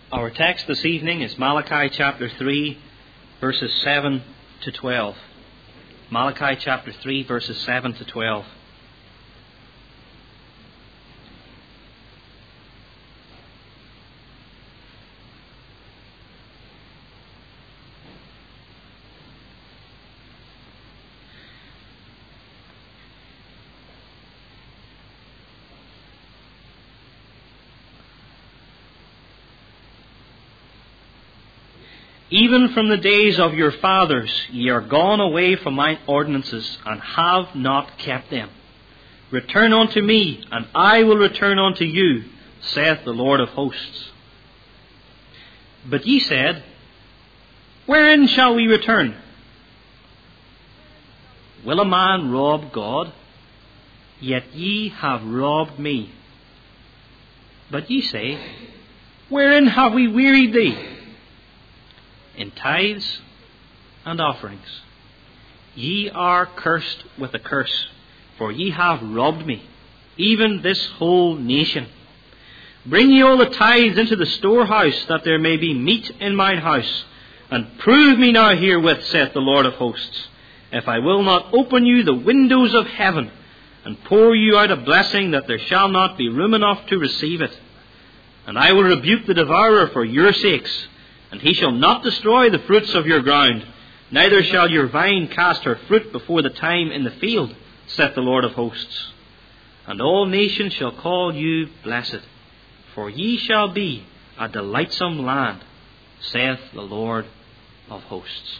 Our text this evening is Malachi chapter 3, verses 7 to 12. Malachi chapter 3, verses 7 to 12. Even from the days of your fathers ye are gone away from mine ordinances, and have not kept them. Return unto me, and I will return unto you, saith the Lord of hosts. But ye said, Wherein shall we return? Will a man rob God? Yet ye have robbed me. But ye say, Wherein have we wearied thee? In tithes and offerings. Ye are cursed with a curse, for ye have robbed me, even this whole nation. Bring ye all the tithes into the storehouse, that there may be meat in mine house. And prove me now herewith, saith the Lord of hosts, if I will not open you the windows of heaven, and pour you out a blessing, that there shall not be room enough to receive it. And I will rebuke the devourer for your sakes, and he shall not destroy the fruits of your ground, neither shall your vine cast her fruit before the time in the field, saith the Lord of hosts. And all nations shall call you blessed, for ye shall be a delightsome land, saith the Lord of hosts.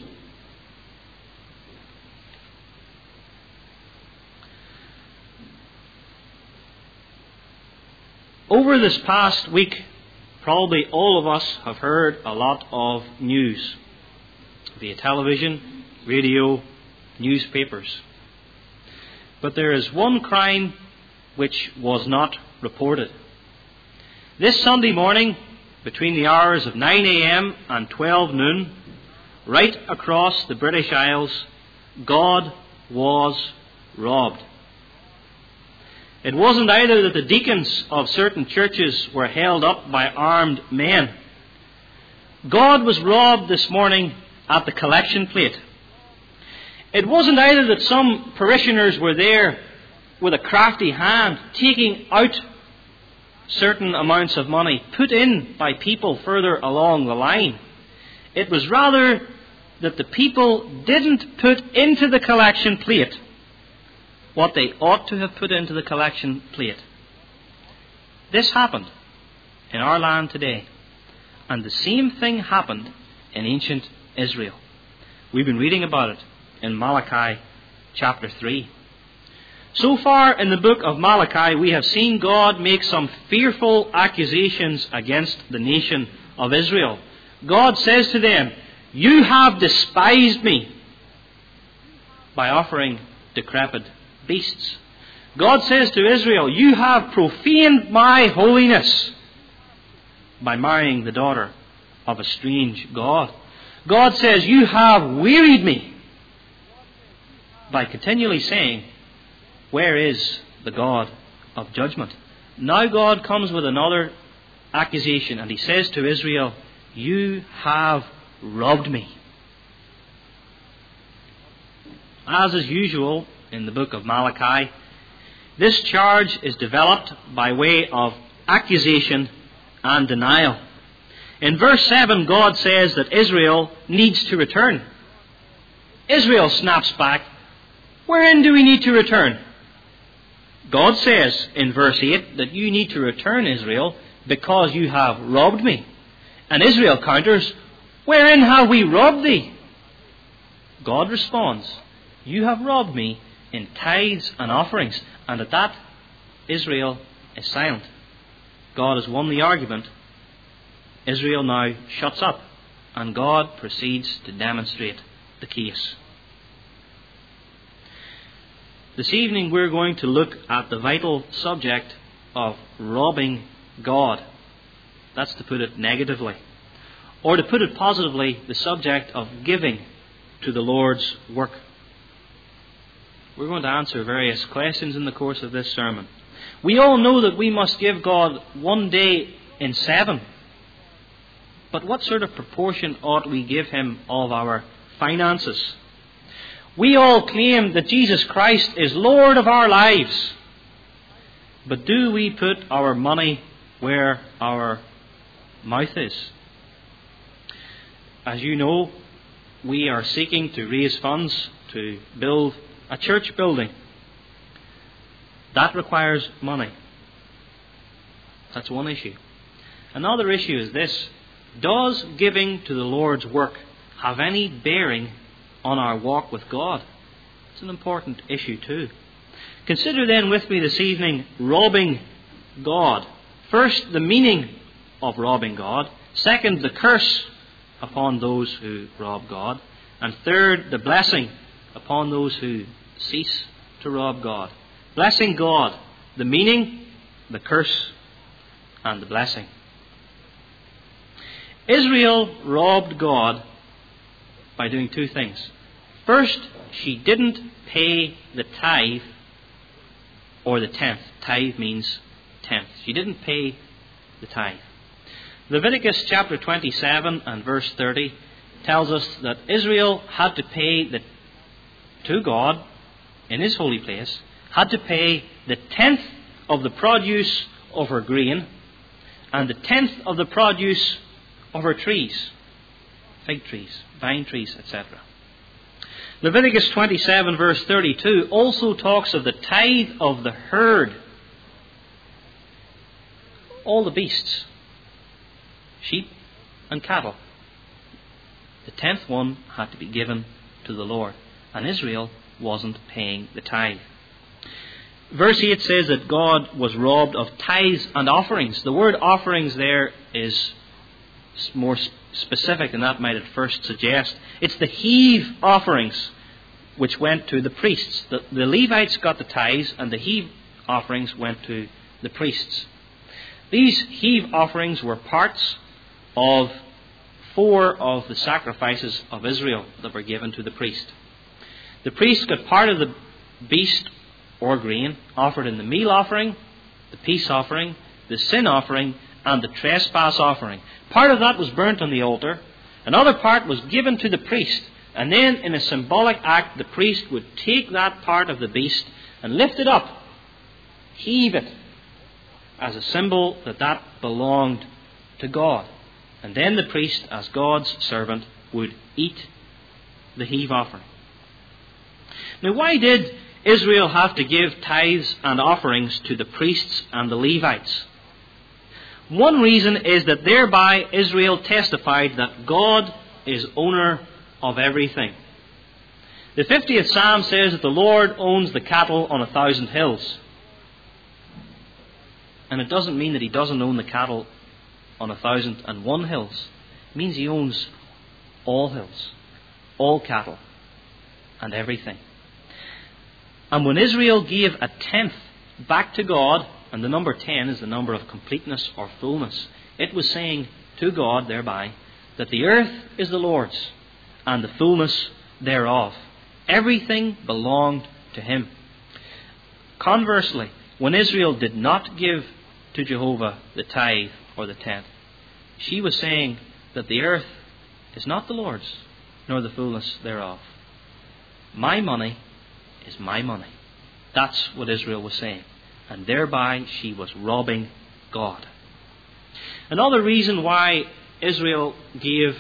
Over this past week, probably all of us have heard a lot of news via television, radio, newspapers. But there is one crime which was not reported. This Sunday morning, between the hours of 9 a.m. and 12 noon, right across the British Isles, God was robbed. It wasn't either that the deacons of certain churches were held up by armed men. God was robbed this morning at the collection plate. It wasn't either that some parishioners were there with a crafty hand taking out certain amounts of money put in by people further along the line. It was rather that the people didn't put into the collection plate what they ought to have put into the collection plate. This happened in our land today. And the same thing happened in ancient Israel. We've been reading about it in Malachi chapter 3. So far in the book of Malachi, we have seen God make some fearful accusations against the nation of Israel. God says to them, You have despised me by offering decrepit beasts. God says to Israel, You have profaned my holiness by marrying the daughter of a strange god. God says, You have wearied me by continually saying, Where is the God of judgment? Now God comes with another accusation, and he says to Israel, You have robbed me. As is usual in the book of Malachi, this charge is developed by way of accusation and denial. In verse 7, God says that Israel needs to return. Israel snaps back, Wherein do we need to return? God says in verse 8 that you need to return, Israel, because you have robbed me. And Israel counters, Wherein have we robbed thee? God responds, You have robbed me in tithes and offerings. And at that, Israel is silent. God has won the argument. Israel now shuts up, and God proceeds to demonstrate the case. This evening we're going to look at the vital subject of robbing God. That's to put it negatively. Or to put it positively, the subject of giving to the Lord's work. We're going to answer various questions in the course of this sermon. We all know that we must give God one day in 7. But what sort of proportion ought we give him of our finances? We all claim that Jesus Christ is Lord of our lives. But do we put our money where our mouth is? As you know, we are seeking to raise funds to build a church building. That requires money. That's one issue. Another issue is this: does giving to the Lord's work have any bearing on our walk with God? It's an important issue too. Consider then with me this evening robbing God. First, the meaning of robbing God. Second, the curse upon those who rob God. And third, the blessing upon those who cease to rob God. Blessing God, the meaning, the curse, and the blessing. Israel robbed God by doing two things. First, she didn't pay the tithe or the tenth. Tithe means tenth. She didn't pay the tithe. Leviticus chapter 27 and verse 30 tells us that Israel had to pay to God in His holy place, had to pay the tenth of the produce of her grain and the tenth of the produce of her trees, fig trees, vine trees, etc. Leviticus 27 verse 32 also talks of the tithe of the herd, all the beasts, sheep and cattle. The tenth one had to be given to the Lord, and Israel wasn't paying the tithe. Verse 8 says that God was robbed of tithes and offerings. The word offerings there is more specific than that might at first suggest. It's the heave offerings which went to the priests. The Levites got the tithes and the heave offerings went to the priests. These heave offerings were parts of 4 of the sacrifices of Israel that were given to the priest. The priest got part of the beast or grain offered in the meal offering, the peace offering, the sin offering, and the trespass offering. Part of that was burnt on the altar. Another part was given to the priest. And then in a symbolic act, the priest would take that part of the beast and lift it up, heave it, as a symbol that belonged to God. And then the priest, as God's servant, would eat the heave offering. Now, why did Israel have to give tithes and offerings to the priests and the Levites? One reason is that thereby Israel testified that God is owner of everything. The 50th Psalm says that the Lord owns the cattle on 1,000 hills. And it doesn't mean that He doesn't own the cattle on 1,001 hills. It means He owns all hills, all cattle, and everything. And when Israel gave a tenth back to God, and the number 10 is the number of completeness or fullness, it was saying to God thereby that the earth is the Lord's and the fullness thereof. Everything belonged to Him. Conversely, when Israel did not give to Jehovah the tithe or the tenth, she was saying that the earth is not the Lord's, nor the fullness thereof. My money is my money. That's what Israel was saying. And thereby she was robbing God. Another reason why Israel gave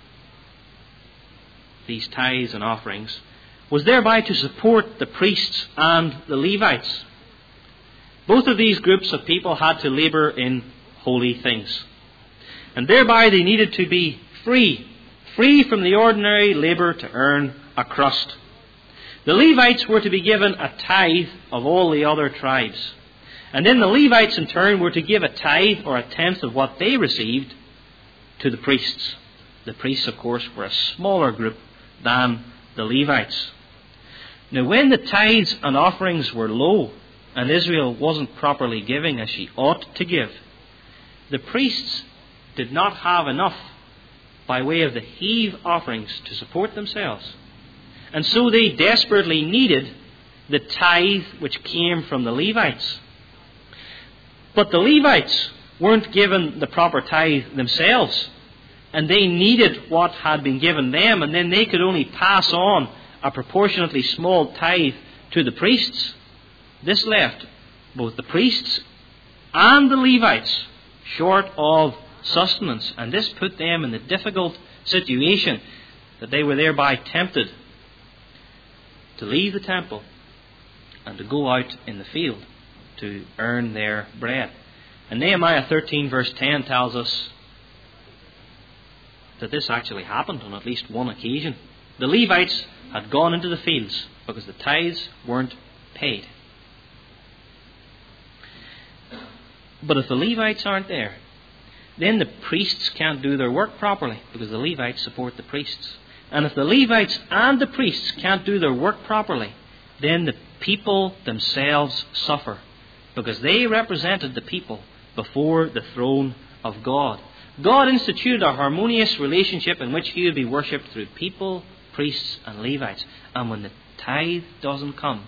these tithes and offerings was thereby to support the priests and the Levites. Both of these groups of people had to labour in holy things. And thereby they needed to be free from the ordinary labour to earn a crust. The Levites were to be given a tithe of all the other tribes. And then the Levites in turn were to give a tithe or a tenth of what they received to the priests. The priests, of course, were a smaller group than the Levites. Now, when the tithes and offerings were low and Israel wasn't properly giving as she ought to give, the priests did not have enough by way of the heave offerings to support themselves. And so they desperately needed the tithe which came from the Levites. But the Levites weren't given the proper tithe themselves. and they needed what had been given them, and then they could only pass on a proportionately small tithe to the priests. This left both the priests and the Levites short of sustenance, and this put them in the difficult situation that they were thereby tempted to leave the temple and to go out in the field to earn their bread. And Nehemiah 13 verse 10 tells us that this actually happened on at least one occasion. The Levites had gone into the fields because the tithes weren't paid. But if the Levites aren't there, then the priests can't do their work properly because the Levites support the priests. And if the Levites and the priests can't do their work properly, then the people themselves suffer because they represented the people before the throne of God. God instituted a harmonious relationship in which He would be worshipped through people, priests and Levites. And when the tithe doesn't come,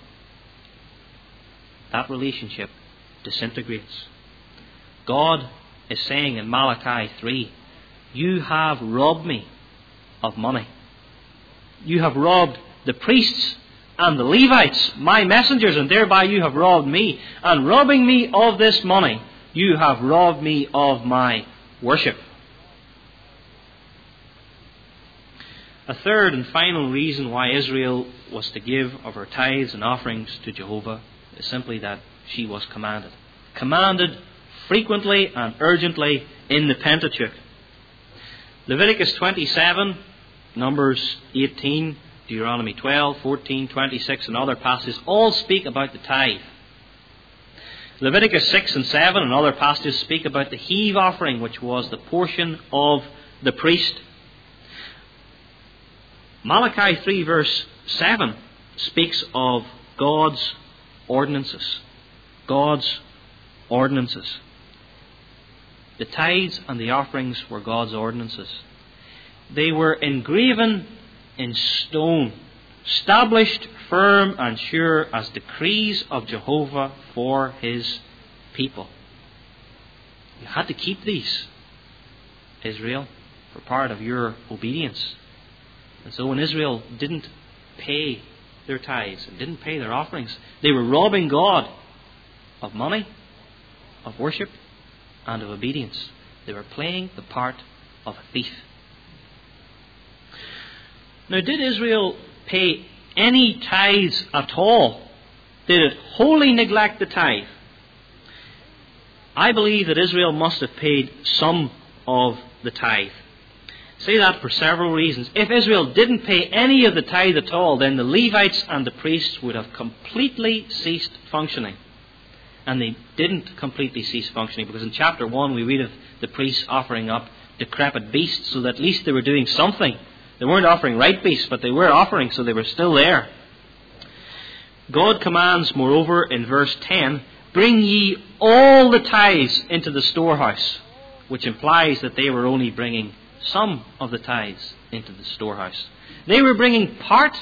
that relationship disintegrates. God is saying in Malachi 3, you have robbed me of money. You have robbed the priests and the Levites, my messengers, and thereby you have robbed me. And robbing me of this money, you have robbed me of my worship. A third and final reason why Israel was to give of her tithes and offerings to Jehovah is simply that she was commanded. Commanded frequently and urgently in the Pentateuch. Leviticus 27, Numbers 18, Deuteronomy 12, 14, 26 and other passages all speak about the tithe. Leviticus 6 and 7 and other passages speak about the heave offering, which was the portion of the priest. Malachi 3 verse 7 speaks of God's ordinances. God's ordinances. The tithes and the offerings were God's ordinances. They were engraven in stone, established firm and sure as decrees of Jehovah for His people. You had to keep these, Israel, for part of your obedience. And so when Israel didn't pay their tithes and didn't pay their offerings, they were robbing God of money, of worship, and of obedience. They were playing the part of a thief. Now, did Israel pay any tithes at all? Did it wholly neglect the tithe? I believe that Israel must have paid some of the tithe. I say that for several reasons. If Israel didn't pay any of the tithe at all, then the Levites and the priests would have completely ceased functioning. And they didn't completely cease functioning, because in chapter 1 we read of the priests offering up decrepit beasts, so that at least they were doing something. They weren't offering right beasts, but they were offering, so they were still there. God commands, moreover, in verse 10, bring ye all the tithes into the storehouse, which implies that they were only bringing some of the tithes into the storehouse. They were bringing part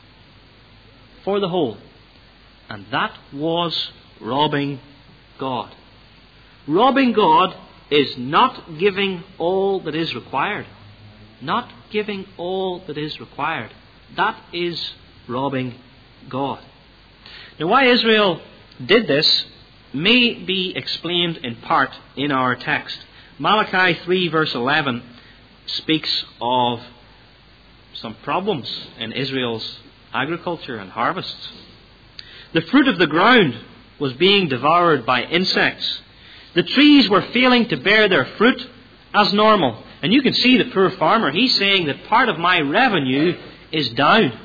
for the whole, and that was robbing God. Robbing God is not giving all that is required. Not giving all that is required. That is robbing God. Now, why Israel did this may be explained in part in our text. Malachi 3 verse 11 speaks of some problems in Israel's agriculture and harvests. The fruit of the ground was being devoured by insects. The trees were failing to bear their fruit as normal. And you can see the poor farmer. He's saying that part of my revenue is down.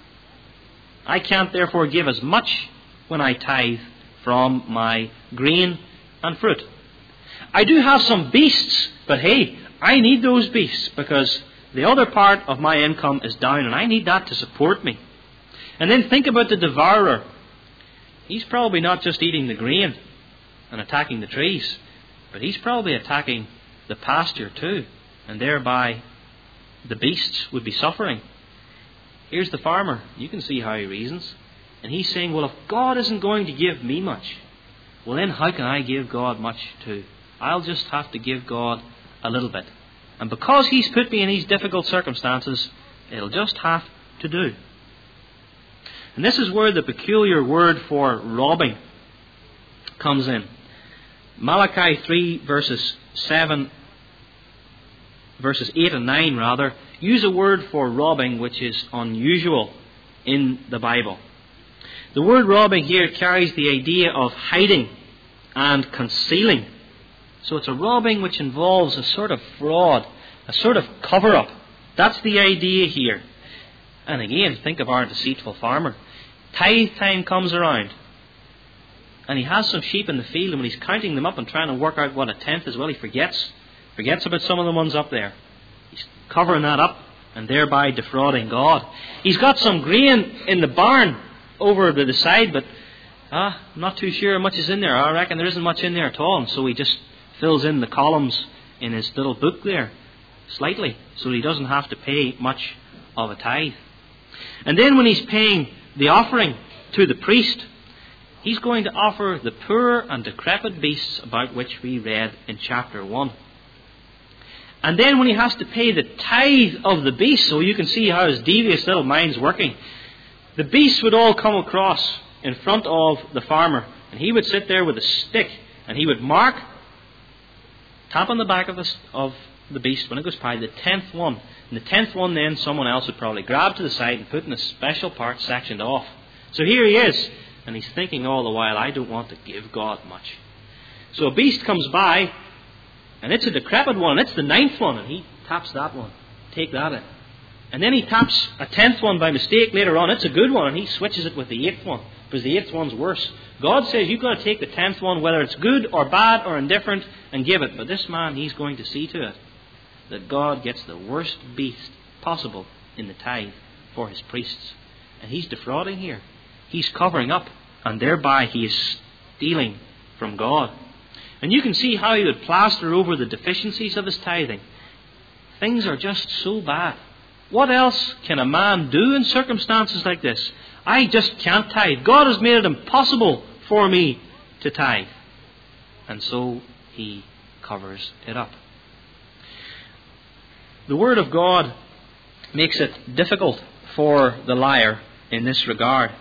I can't therefore give as much when I tithe from my grain and fruit. I do have some beasts, but hey, I need those beasts because the other part of my income is down and I need that to support me. And then think about the devourer. He's probably not just eating the grain and attacking the trees, but he's probably attacking the pasture too, and thereby the beasts would be suffering. Here's the farmer. You can see how he reasons. And he's saying, well, if God isn't going to give me much, well then how can I give God much too? I'll just have to give God a little bit. And because He's put me in these difficult circumstances, it'll just have to do. And this is where the peculiar word for robbing comes in. Malachi 3 verses 8 and 9 rather, use a word for robbing which is unusual in the Bible. The word robbing here carries the idea of hiding and concealing. So it's a robbing which involves a sort of fraud, a sort of cover-up. That's the idea here. And again, think of our deceitful farmer. Tithe time comes around, and he has some sheep in the field, and when he's counting them up and trying to work out what a tenth is, well, he forgets about some of the ones up there. He's covering that up and thereby defrauding God. He's got some grain in the barn over to the side, but I'm not too sure how much is in there. I reckon there isn't much in there at all, and so he just fills in the columns in his little book there slightly, so he doesn't have to pay much of a tithe. And then when he's paying the offering to the priest, he's going to offer the poor and decrepit beasts about which we read in chapter 1. And then when he has to pay the tithe of the beasts, so you can see how his devious little mind's working, the beasts would all come across in front of the farmer, and he would sit there with a stick, and he would mark, tap on the back of the beast when it goes by, the 10th one. And the 10th one then someone else would probably grab to the side and put in a special part sectioned off. So here he is, and he's thinking all the while, I don't want to give God much. So a beast comes by, and it's a decrepit one, and it's the 9th one, and he taps that one. Take that in. And then he taps a 10th one by mistake later on. It's a good one, and he switches it with the 8th one, because the 8th one's worse. God says you've got to take the 10th one, whether it's good or bad or indifferent, and give it. But this man, he's going to see to it that God gets the worst beast possible in the tithe for his priests. And he's defrauding here. He's covering up, and thereby he is stealing from God. And you can see how he would plaster over the deficiencies of his tithing. Things are just so bad. What else can a man do in circumstances like this? I just can't tithe. God has made it impossible for me to tithe. And so he covers it up. The Word of God makes it difficult for the liar in this regard.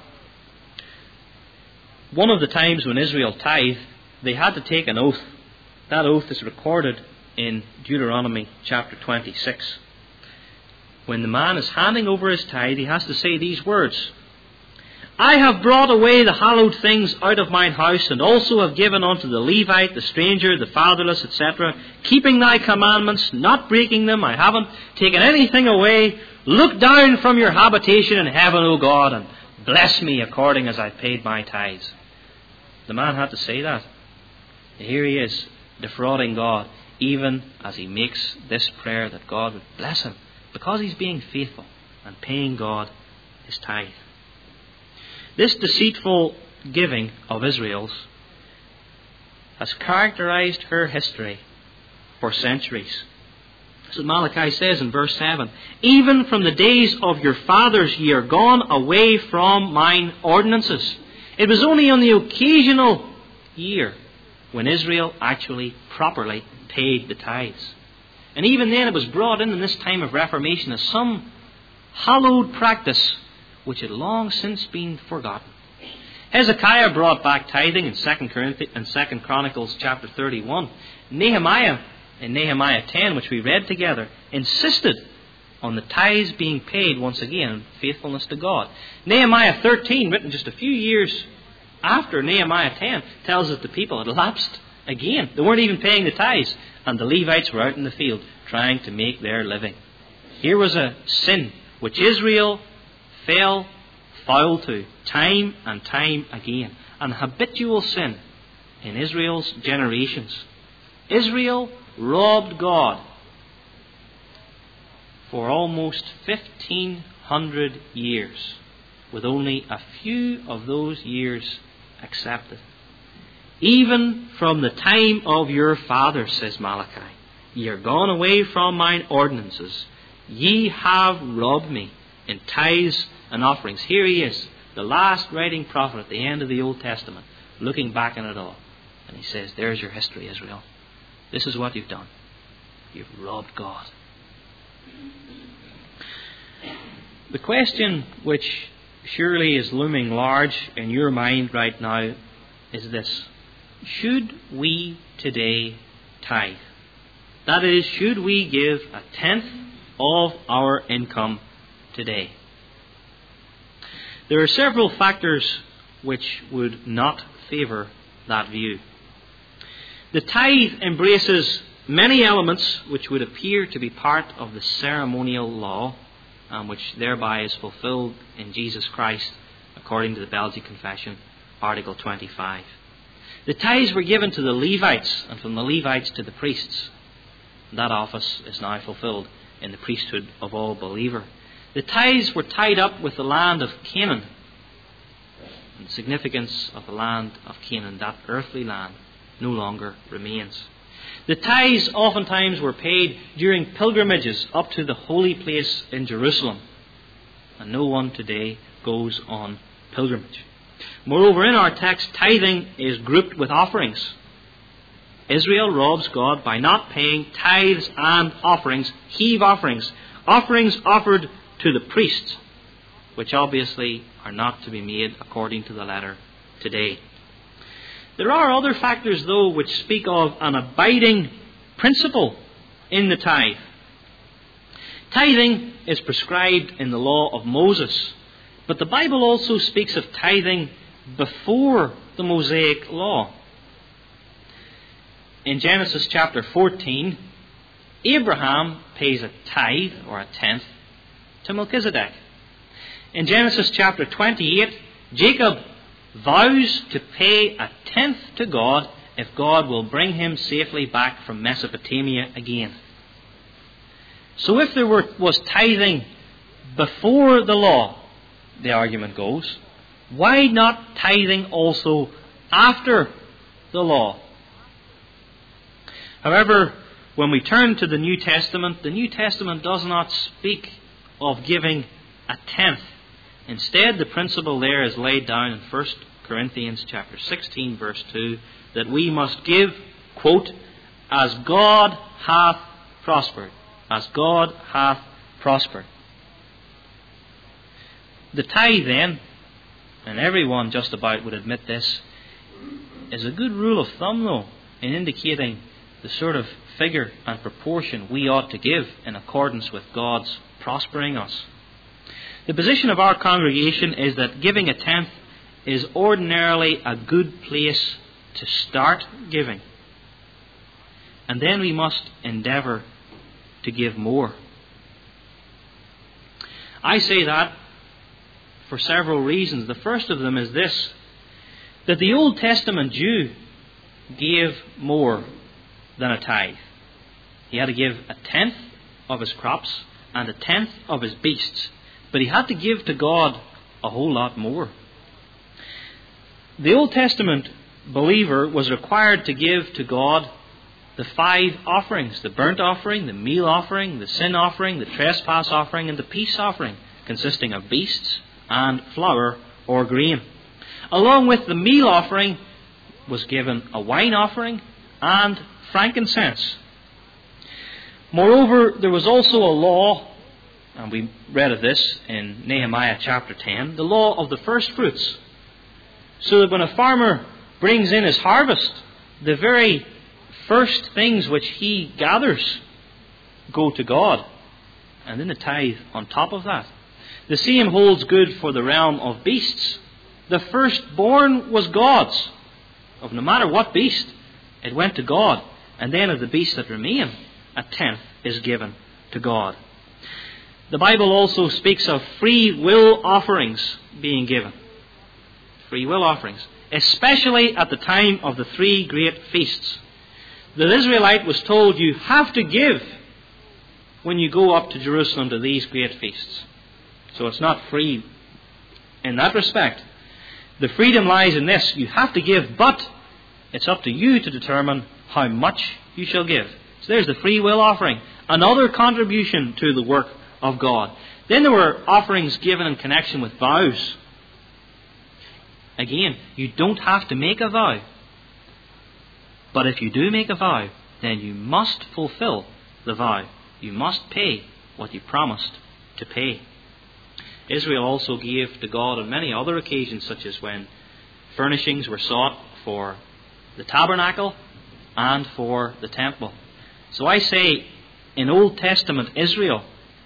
One of the times when Israel tithed, they had to take an oath. That oath is recorded in Deuteronomy chapter 26. When the man is handing over his tithe, he has to say these words: I have brought away the hallowed things out of mine house, and also have given unto the Levite, the stranger, the fatherless, etc., keeping thy commandments, not breaking them. I haven't taken anything away. Look down from your habitation in heaven, O God, and bless me according as I paid my tithes. The man had to say that. Here he is, defrauding God, even as he makes this prayer that God would bless him, because he's being faithful and paying God his tithe. This deceitful giving of Israel's has characterized her history for centuries. That's what Malachi says in verse 7. Even from the days of your fathers ye are gone away from mine ordinances. It was only on the occasional year when Israel actually properly paid the tithes. And even then it was brought in this time of Reformation as some hallowed practice which had long since been forgotten. Hezekiah brought back tithing in 2 Chronicles chapter 31. Nehemiah, in Nehemiah 10, which we read together, insisted on the tithes being paid once again in faithfulness to God. Nehemiah 13, written just a few years after Nehemiah 10, tells us the people had lapsed again. They weren't even paying the tithes, and the Levites were out in the field trying to make their living. Here was a sin which Israel fell foul to time and time again. An habitual sin in Israel's generations. Israel robbed God for almost 1,500 years, with only a few of those years accepted. Even from the time of your fathers, says Malachi, ye are gone away from mine ordinances. Ye have robbed me in tithes and offerings. Here he is, the last writing prophet at the end of the Old Testament, looking back on it all. And he says, there's your history, Israel. This is what you've done. You've robbed God. The question which surely is looming large in your mind right now is this: should we today tithe? That is, should we give a tenth of our income today? There are several factors which would not favour that view. The tithe embraces many elements which would appear to be part of the ceremonial law, which thereby is fulfilled in Jesus Christ, according to the Belgian Confession, Article 25. The tithes were given to the Levites, and from the Levites to the priests. That office is now fulfilled in the priesthood of all believer. The tithes were tied up with the land of Canaan. And the significance of the land of Canaan, that earthly land, no longer remains. The tithes oftentimes were paid during pilgrimages up to the holy place in Jerusalem. And no one today goes on pilgrimage. Moreover, in our text, tithing is grouped with offerings. Israel robs God by not paying tithes and offerings, heave offerings, offerings offered to the priests, which obviously are not to be made according to the letter today. There are other factors, though, which speak of an abiding principle in the tithe. Tithing is prescribed in the law of Moses, but the Bible also speaks of tithing before the Mosaic law. In Genesis chapter 14, Abraham pays a tithe, or a tenth, to Melchizedek. In Genesis chapter 28, Jacob vows to pay a tenth to God if God will bring him safely back from Mesopotamia again. So if there was tithing before the law, the argument goes, why not tithing also after the law? However, when we turn to the New Testament does not speak of giving a tenth. Instead, the principle there is laid down in 1 Corinthians chapter 16, verse 2, that we must give, quote, as God hath prospered. As God hath prospered. The tithe then, and everyone just about would admit this, is a good rule of thumb, though, in indicating the sort of figure and proportion we ought to give in accordance with God's prospering us. The position of our congregation is that giving a tenth is ordinarily a good place to start giving. And then we must endeavour to give more. I say that for several reasons. The first of them is this, that the Old Testament Jew gave more than a tithe. He had to give a tenth of his crops and a tenth of his beasts, but he had to give to God a whole lot more. The Old Testament believer was required to give to God the 5 offerings: the burnt offering, the meal offering, the sin offering, the trespass offering, and the peace offering, consisting of beasts and flour or grain. Along with the meal offering was given a wine offering and frankincense. Moreover, there was also a law, and we read of this in Nehemiah chapter 10, the law of the first fruits. So that when a farmer brings in his harvest, the very first things which he gathers go to God, and then the tithe on top of that. The same holds good for the realm of beasts. The firstborn was God's. Of no matter what beast, it went to God. And then of the beasts that remain, a tenth is given to God. The Bible also speaks of free will offerings being given. Free will offerings. Especially at the time of the 3 great feasts. The Israelite was told, you have to give when you go up to Jerusalem to these great feasts. So it's not free in that respect. The freedom lies in this: you have to give, but it's up to you to determine how much you shall give. So there's the free will offering, another contribution to the work of God. Then there were offerings given in connection with vows. Again, you don't have to make a vow. But if you do make a vow, then you must fulfill the vow. You must pay what you promised to pay. Israel also gave to God on many other occasions, such as when furnishings were sought for the tabernacle and for the temple. So I say, in Old Testament Israel,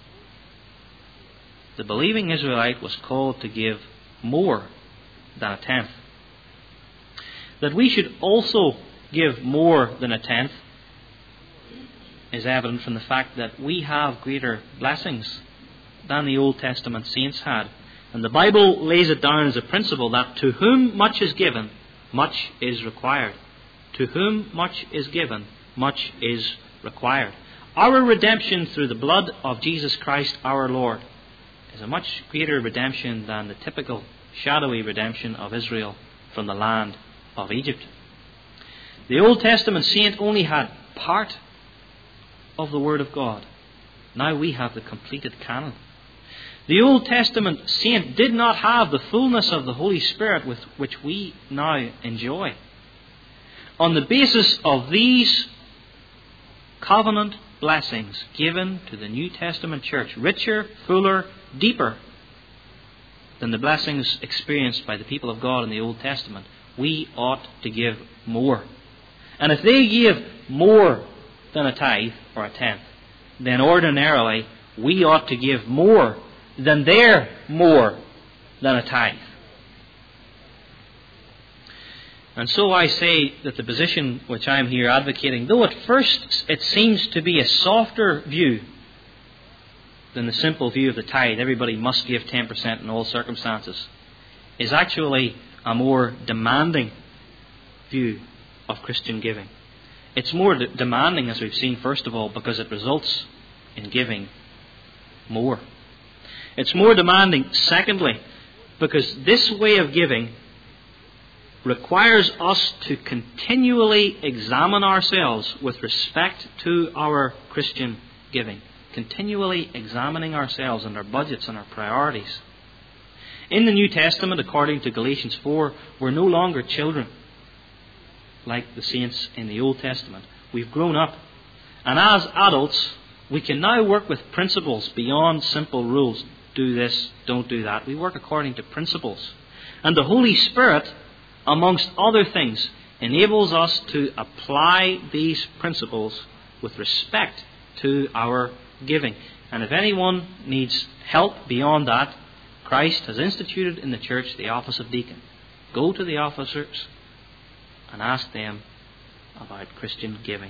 the believing Israelite was called to give more than a tenth. That we should also give more than a tenth is evident from the fact that we have greater blessings than the Old Testament saints had. And the Bible lays it down as a principle that to whom much is given, much is required. To whom much is given, much is required. Our redemption through the blood of Jesus Christ our Lord is a much greater redemption than the typical shadowy redemption of Israel from the land of Egypt. The Old Testament saint only had part of the Word of God. Now we have the completed canon. The Old Testament saint did not have the fullness of the Holy Spirit with which we now enjoy. On the basis of these covenant blessings given to the New Testament church, richer, fuller, deeper than the blessings experienced by the people of God in the Old Testament, we ought to give more. And if they give more than a tithe or a tenth, then ordinarily we ought to give more than their more than a tithe. And so I say that the position which I am here advocating, though at first it seems to be a softer view than the simple view of the tithe, everybody must give 10% in all circumstances, is actually a more demanding view of Christian giving. It's more demanding, as we've seen, first of all, because it results in giving more. It's more demanding, secondly, because this way of giving requires us to continually examine ourselves with respect to our Christian giving. Continually examining ourselves and our budgets and our priorities. In the New Testament, according to Galatians 4, we're no longer children like the saints in the Old Testament. We've grown up. And as adults, we can now work with principles beyond simple rules. Do this, don't do that. We work according to principles. And the Holy Spirit, amongst other things, enables us to apply these principles with respect to our giving. And if anyone needs help beyond that, Christ has instituted in the church the office of deacon. Go to the officers and ask them about Christian giving.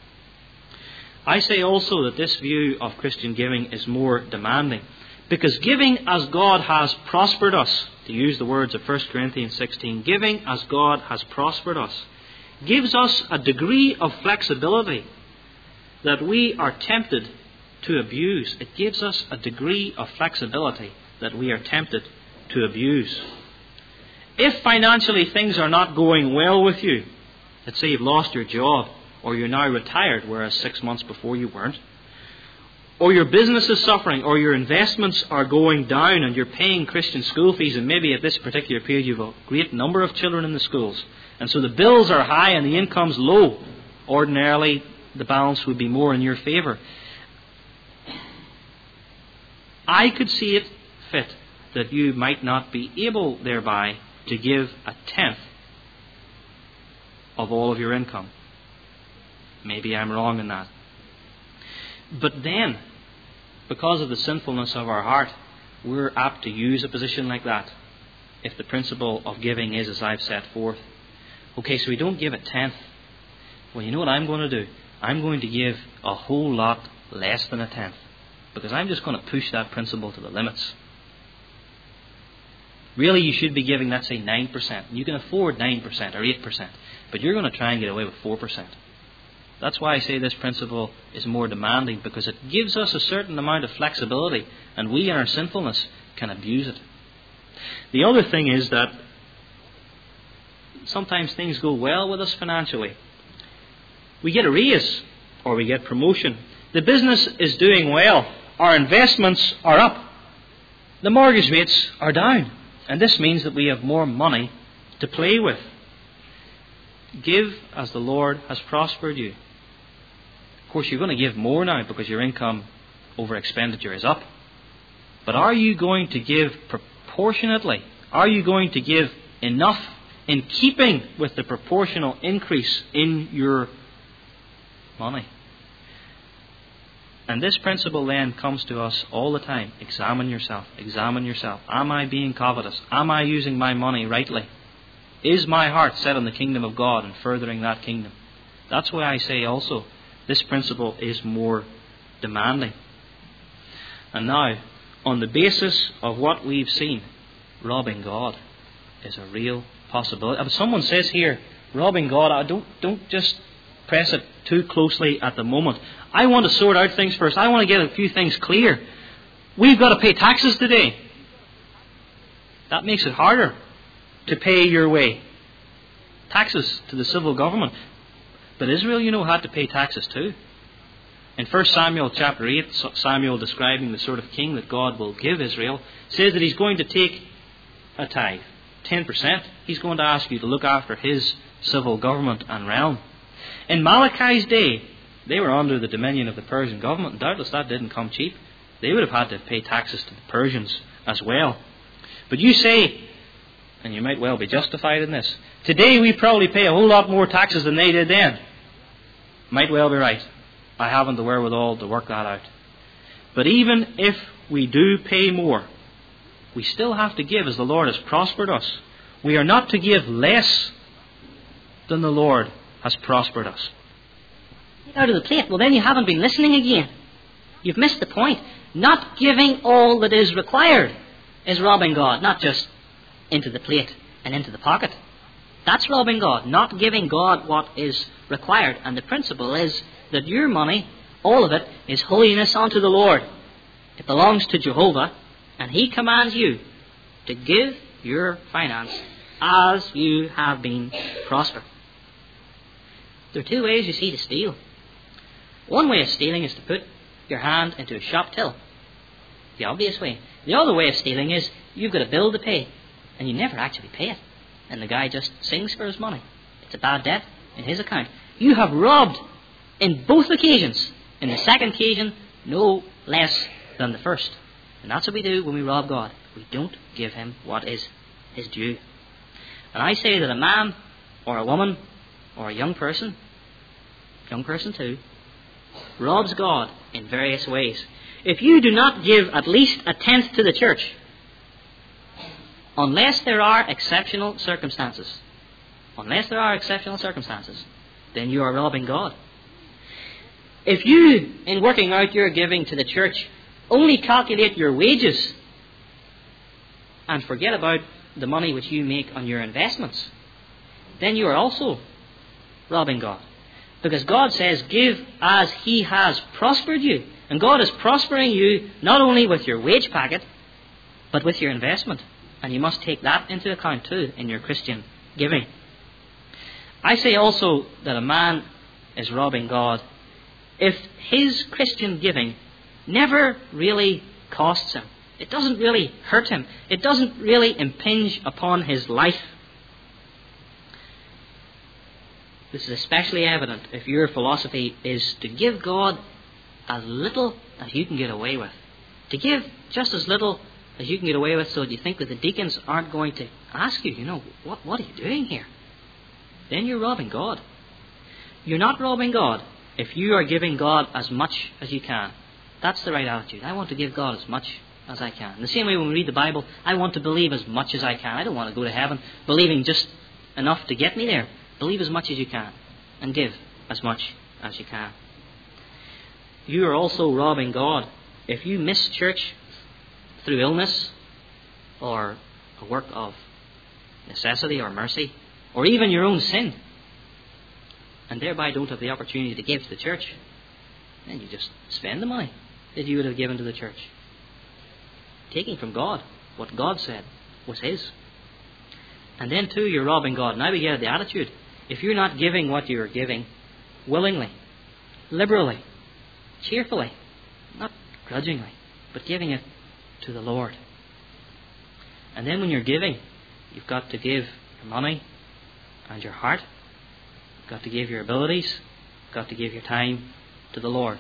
I say also that this view of Christian giving is more demanding, because giving as God has prospered us, to use the words of 1 Corinthians 16, giving as God has prospered us, gives us a degree of flexibility that we are tempted to abuse. It gives us a degree of flexibility that we are tempted to abuse. If financially things are not going well with you, let's say you've lost your job, or you're now retired, whereas 6 months before you weren't, or your business is suffering, or your investments are going down and you're paying Christian school fees, and maybe at this particular period you have a great number of children in the schools, and so the bills are high and the income's low, ordinarily the balance would be more in your favour. I could see it fit that you might not be able thereby to give a tenth of all of your income. Maybe I'm wrong in that. But then, because of the sinfulness of our heart, we're apt to use a position like that if the principle of giving is as I've set forth. Okay, so we don't give a tenth. Well, you know what I'm going to do? I'm going to give a whole lot less than a tenth, because I'm just going to push that principle to the limits. Really, you should be giving, let's say, 9%. You can afford 9% or 8%, but you're going to try and get away with 4%. That's why I say this principle is more demanding, because it gives us a certain amount of flexibility, and we in our sinfulness can abuse it. The other thing is that sometimes things go well with us financially. We get a raise or we get promotion. The business is doing well. Our investments are up. The mortgage rates are down. And this means that we have more money to play with. Give as the Lord has prospered you. Of course, you're going to give more now because your income over expenditure is up. But are you going to give proportionately? Are you going to give enough in keeping with the proportional increase in your money? And this principle then comes to us all the time. Examine yourself. Examine yourself. Am I being covetous? Am I using my money rightly? Is my heart set on the kingdom of God and furthering that kingdom? That's why I say also this principle is more demanding. And now, on the basis of what we've seen, robbing God is a real possibility. If someone says here, robbing God, don't just press it too closely at the moment. I want to sort out things first. I want to get a few things clear. We've got to pay taxes today. That makes it harder to pay your way. Taxes to the civil government. But Israel, had to pay taxes too. In 1 Samuel chapter 8, Samuel describing the sort of king that God will give Israel, says that he's going to take a tithe, 10%. He's going to ask you to look after his civil government and realm. In Malachi's day, they were under the dominion of the Persian government, and doubtless that didn't come cheap. They would have had to pay taxes to the Persians as well. But you say, and you might well be justified in this, today we probably pay a whole lot more taxes than they did then. Might well be right. I haven't the wherewithal to work that out. But even if we do pay more, we still have to give as the Lord has prospered us. We are not to give less than the Lord has prospered us. Get out of the plate. Well, then you haven't been listening again. You've missed the point. Not giving all that is required is robbing God, not just into the plate and into the pocket. That's robbing God, not giving God what is required. And the principle is that your money, all of it, is holiness unto the Lord. It belongs to Jehovah, and He commands you to give your finance as you have been prospered. There are two ways, you see, to steal. One way of stealing is to put your hand into a shop till. The obvious way. The other way of stealing is you've got a bill to pay, and you never actually pay it. And the guy just sings for his money. It's a bad debt in his account. You have robbed in both occasions. In the second occasion, no less than the first. And that's what we do when we rob God. We don't give Him what is His due. And I say that a man or a woman or a young person too, robs God in various ways. If you do not give at least a tenth to the church, unless there are exceptional circumstances, then you are robbing God. If you, in working out your giving to the church, only calculate your wages and forget about the money which you make on your investments, then you are also robbing God. Because God says, give as He has prospered you. And God is prospering you not only with your wage packet, but with your investment. And you must take that into account too in your Christian giving. I say also that a man is robbing God if his Christian giving never really costs him. It doesn't really hurt him. It doesn't really impinge upon his life. This is especially evident if your philosophy is to give God as little as you can get away with. To give just as little as you can get away with, so that you think that the deacons aren't going to ask you, what are you doing here? Then you're robbing God. You're not robbing God if you are giving God as much as you can. That's the right attitude. I want to give God as much as I can. In the same way when we read the Bible, I want to believe as much as I can. I don't want to go to heaven believing just enough to get me there. Believe as much as you can and give as much as you can. You are also robbing God if you miss church through illness or a work of necessity or mercy or even your own sin, and thereby don't have the opportunity to give to the church. Then you just spend the money that you would have given to the church, taking from God what God said was His. And then too, you're robbing God. Now we get the attitude. If you're not giving what you're giving willingly, liberally, cheerfully, not grudgingly, but giving it to the Lord. And then when you're giving, you've got to give your money and your heart. You've got to give your abilities. You've got to give your time to the Lord.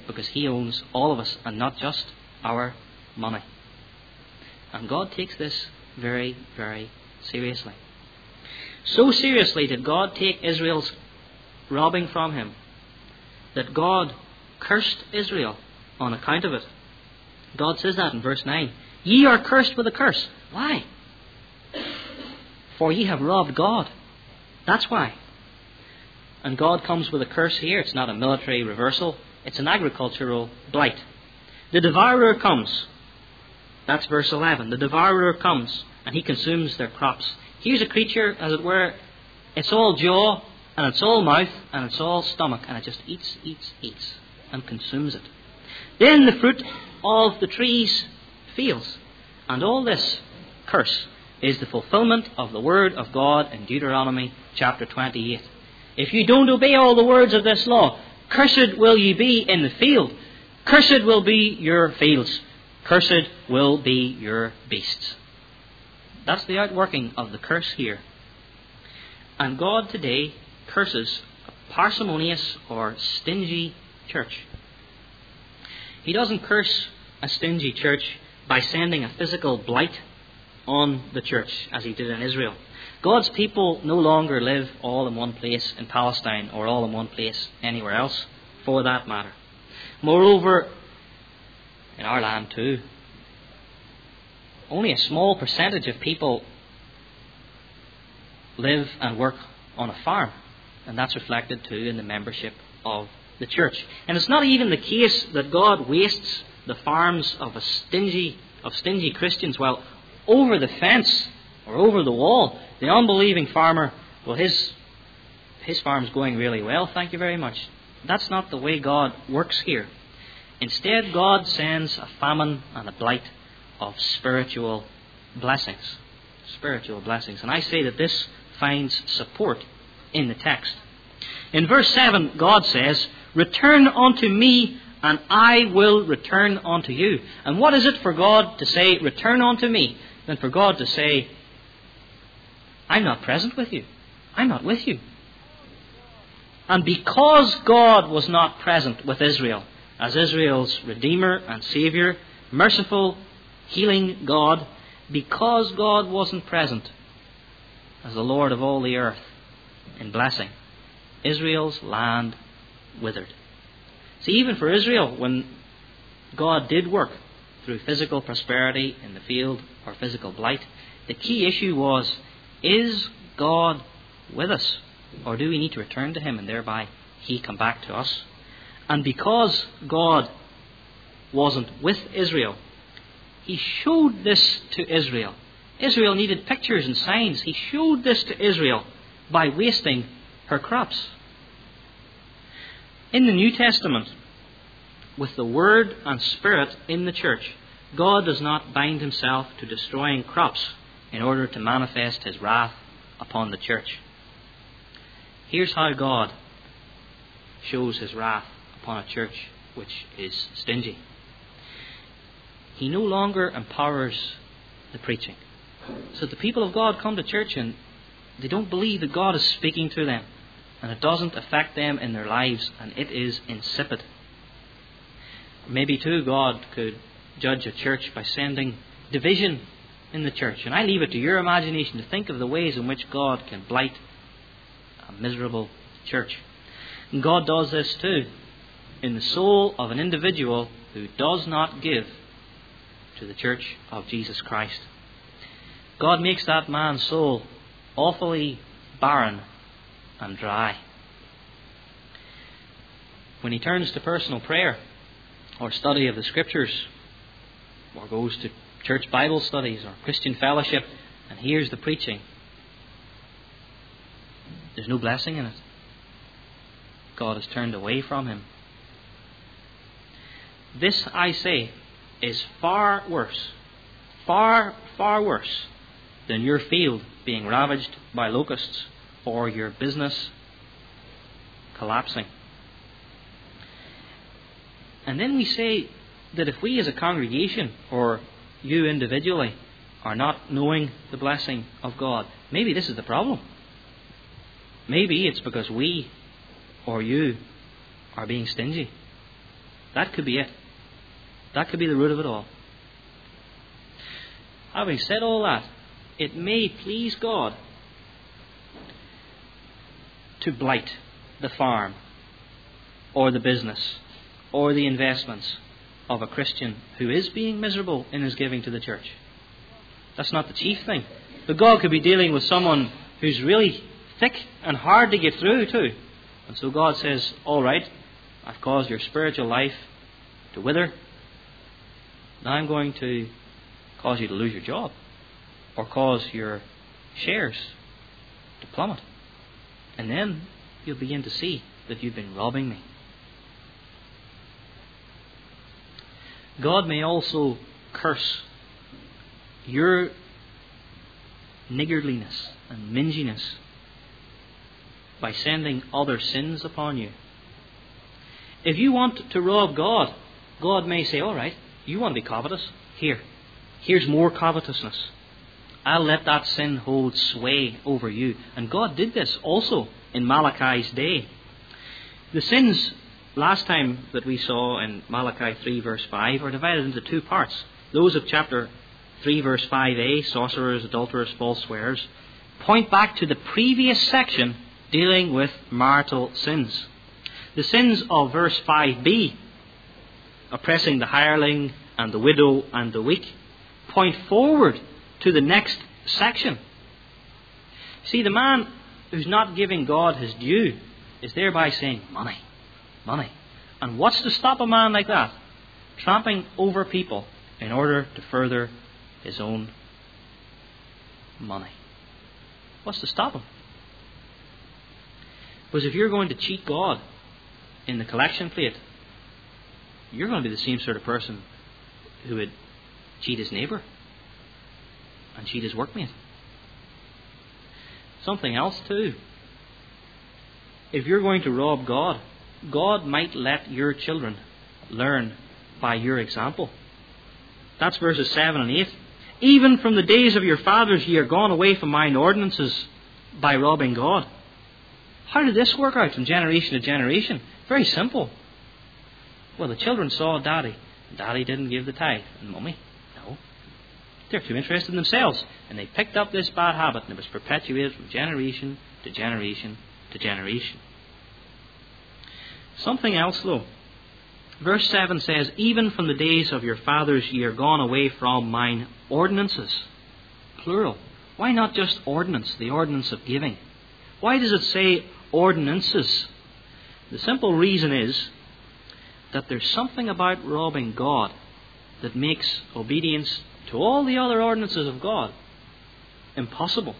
because He owns all of us and not just our money. And God takes this very, very seriously. So seriously did God take Israel's robbing from Him that God cursed Israel on account of it. God says that in verse 9. Ye are cursed with a curse. Why? For ye have robbed God. That's why. And God comes with a curse here. It's not a military reversal. It's an agricultural blight. The devourer comes. That's verse 11. The devourer comes and he consumes their crops. Here's a creature, as it were, it's all jaw and it's all mouth and it's all stomach, and it just eats and consumes it. Then the fruit of the trees fails. And all this curse is the fulfillment of the word of God in Deuteronomy chapter 28. If you don't obey all the words of this law, cursed will ye be in the field. Cursed will be your fields. Cursed will be your beasts. That's the outworking of the curse here. And God today curses a parsimonious or stingy church. He doesn't curse a stingy church by sending a physical blight on the church as He did in Israel. God's people no longer live all in one place in Palestine or all in one place anywhere else, for that matter. Moreover, in our land too, only a small percentage of people live and work on a farm, and that's reflected too in the membership of the church. And it's not even the case that God wastes the farms of stingy Christians. Well, over the fence or over the wall, the unbelieving farmer, well, his farm's going really well, thank you very much. That's not the way God works here. Instead, God sends a famine and a blight of spiritual blessings. Spiritual blessings. And I say that this finds support in the text. In verse 7, God says, "Return unto me, and I will return unto you." And what is it for God to say, "Return unto me," than for God to say, "I'm not present with you. I'm not with you." And because God was not present with Israel, as Israel's Redeemer and Saviour, merciful, healing God, because God wasn't present as the Lord of all the earth in blessing, Israel's land withered. See, even for Israel, when God did work through physical prosperity in the field or physical blight, the key issue was, is God with us? Or do we need to return to Him and thereby He come back to us? And because God wasn't with Israel, He showed this to Israel. Israel needed pictures and signs. He showed this to Israel by wasting her crops. In the New Testament, with the Word and Spirit in the church, God does not bind Himself to destroying crops in order to manifest His wrath upon the church. Here's how God shows His wrath upon a church which is stingy. He no longer empowers the preaching. So the people of God come to church and they don't believe that God is speaking to them, and it doesn't affect them in their lives, and it is insipid. Maybe too God could judge a church by sending division in the church. And I leave it to your imagination to think of the ways in which God can blight a miserable church. And God does this too in the soul of an individual who does not give to the church of Jesus Christ. God makes that man's soul awfully barren and dry. When he turns to personal prayer or study of the Scriptures, or goes to church Bible studies or Christian fellowship and hears the preaching, there's no blessing in it. God has turned away from him. This, I say, is far worse, far worse than your field being ravaged by locusts or your business collapsing. And then we say that if we as a congregation, or you individually, are not knowing the blessing of God, maybe this is the problem. Maybe it's because we or you are being stingy. That could be it. That could be the root of it all. Having said all that, it may please God to blight the farm or the business or the investments of a Christian who is being miserable in his giving to the church. That's not the chief thing. But God could be dealing with someone who's really thick and hard to get through to. And so God says, all right, I've caused your spiritual life to wither. Now I'm going to cause you to lose your job or cause your shares to plummet. And then you'll begin to see that you've been robbing me. God may also curse your niggardliness and minginess by sending other sins upon you. If you want to rob God, God may say, all right, you want to be covetous? Here's more covetousness. I'll let that sin hold sway over you. And God did this also in Malachi's day. The sins last time that we saw in Malachi 3 verse 5 are divided into two parts. Those of chapter 3 verse 5a, sorcerers, adulterers, false swearers, point back to the previous section dealing with marital sins. The sins of verse 5b, oppressing the hireling and the widow and the weak, point forward to the next section. See, the man who's not giving God his due is thereby saying, money, money. And what's to stop a man like that? Tramping over people in order to further his own money. What's to stop him? Because if you're going to cheat God in the collection plate, you're going to be the same sort of person who would cheat his neighbour and cheat his workmate. Something else too. If you're going to rob God, God might let your children learn by your example. That's verses 7 and 8. Even from the days of your fathers ye are gone away from mine ordinances by robbing God. How did this work out from generation to generation? Very simple. Well, the children saw Daddy. Daddy didn't give the tithe. And Mummy, no. They're too interested in themselves. And they picked up this bad habit, and it was perpetuated from generation to generation to generation. Something else though. Verse 7 says, even from the days of your fathers ye are gone away from mine ordinances. Plural. Why not just ordinance, the ordinance of giving? Why does it say ordinances? The simple reason is that there's something about robbing God that makes obedience to all the other ordinances of God impossible.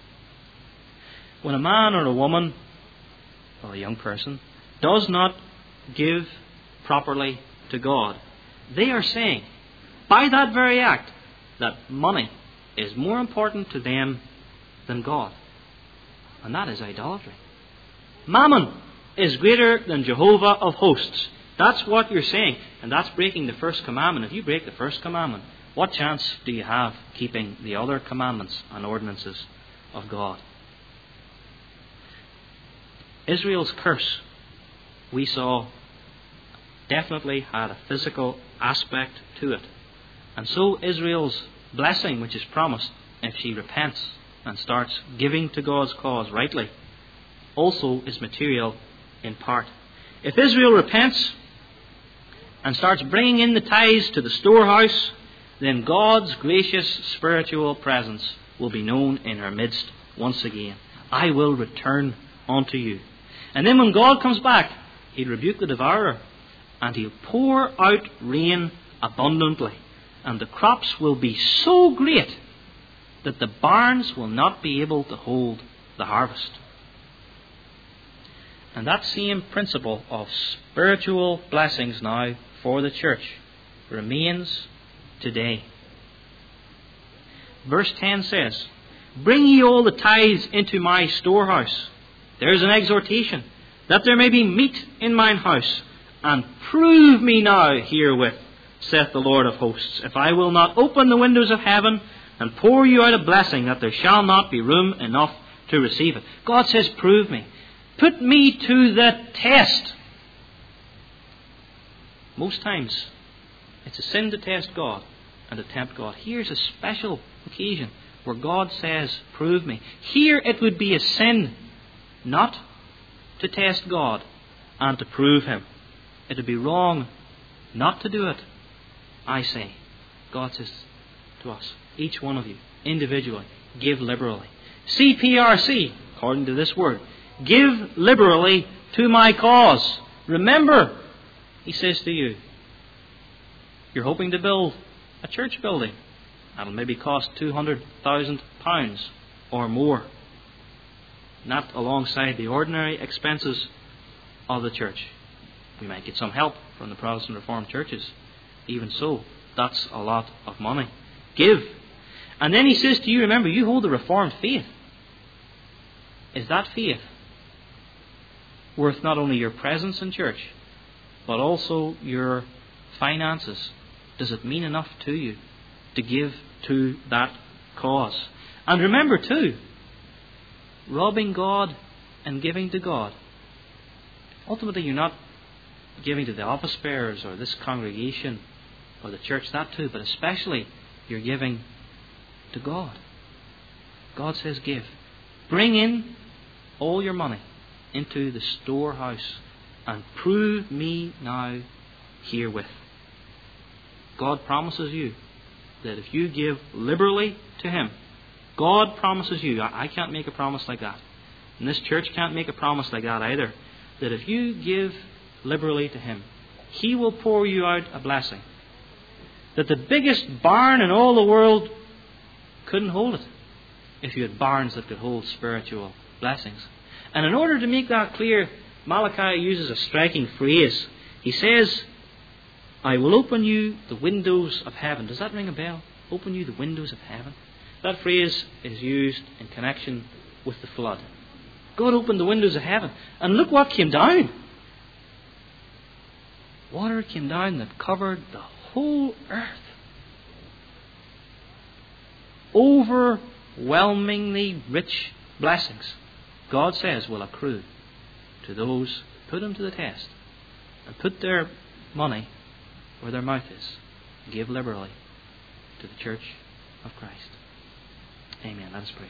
When a man or a woman, or a young person, does not give properly to God, they are saying, by that very act, that money is more important to them than God. And that is idolatry. Mammon is greater than Jehovah of hosts. That's what you're saying. And that's breaking the first commandment. If you break the first commandment, what chance do you have keeping the other commandments and ordinances of God? Israel's curse, we saw, definitely had a physical aspect to it. And so Israel's blessing, which is promised if she repents and starts giving to God's cause rightly, also is material in part. If Israel repents and starts bringing in the tithes to the storehouse, then God's gracious spiritual presence will be known in her midst once again. I will return unto you. And then when God comes back, He'll rebuke the devourer, and He'll pour out rain abundantly, and the crops will be so great that the barns will not be able to hold the harvest. And that same principle of spiritual blessings now for the church remains today. Verse 10 says, bring ye all the tithes into my storehouse. There's an exhortation, that there may be meat in mine house, and prove me now herewith, saith the Lord of hosts, if I will not open the windows of heaven and pour you out a blessing, that there shall not be room enough to receive it. God says, prove me. Put me to the test. Most times, it's a sin to test God and to tempt God. Here's a special occasion where God says, prove me. Here it would be a sin not to test God and to prove Him. It would be wrong not to do it, I say. God says to us, each one of you, individually, give liberally. CPRC, according to this word, give liberally to my cause. Remember, He says to you, you're hoping to build a church building. That'll maybe cost £200,000 or more. Not alongside the ordinary expenses of the church. We might get some help from the Protestant Reformed churches. Even so, that's a lot of money. Give. And then He says to you, remember, you hold the Reformed faith. Is that faith worth not only your presence in church, but also your finances? Does it mean enough to you to give to that cause? And remember too, robbing God and giving to God. Ultimately, you're not giving to the office bearers or this congregation or the church, that too, but especially you're giving to God. God says give. Bring in all your money into the storehouse and prove me now herewith. God promises you that if you give liberally to Him, God promises you, I can't make a promise like that, and this church can't make a promise like that either, that if you give liberally to Him, He will pour you out a blessing that the biggest barn in all the world couldn't hold it, if you had barns that could hold spiritual blessings. And in order to make that clear, Malachi uses a striking phrase. He says, I will open you the windows of heaven. Does that ring a bell? Open you the windows of heaven. That phrase is used in connection with the flood. God opened the windows of heaven. And look what came down. Water came down that covered the whole earth. Overwhelmingly rich blessings, God says, will accrue to those who put Him to the test and put their money where their mouth is. Give liberally to the church of Christ. Amen. Let us pray.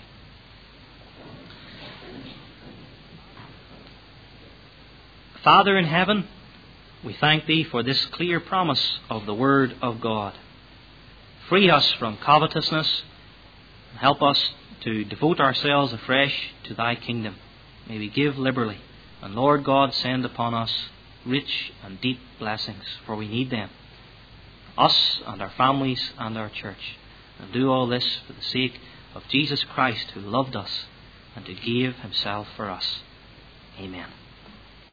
Father in heaven, we thank Thee for this clear promise of the Word of God. Free us from covetousness and help us to devote ourselves afresh to Thy kingdom. May we give liberally. And Lord God, send upon us rich and deep blessings, for we need them. Us and our families and our church. And do all this for the sake of Jesus Christ, who loved us and who gave Himself for us. Amen.